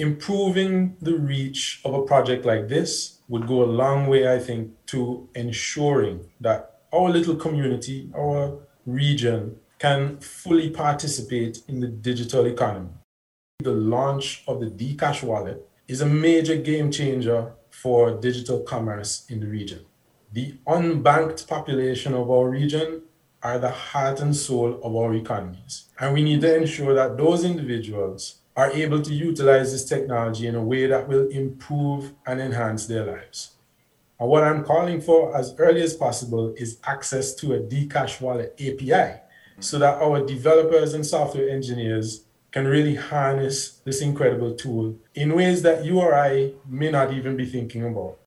Improving the reach of a project like this would go a long way, I think, to ensuring that our little community, our region, can fully participate in the digital economy. The launch of the Dcash wallet is a major game changer for digital commerce in the region. The unbanked population of our region are the heart and soul of our economies. And we need to ensure that those individuals are able to utilize this technology in a way that will improve and enhance their lives. And what I'm calling for as early as possible is access to a Dcash wallet API so that our developers and software engineers can really harness this incredible tool in ways that you or I may not even be thinking about.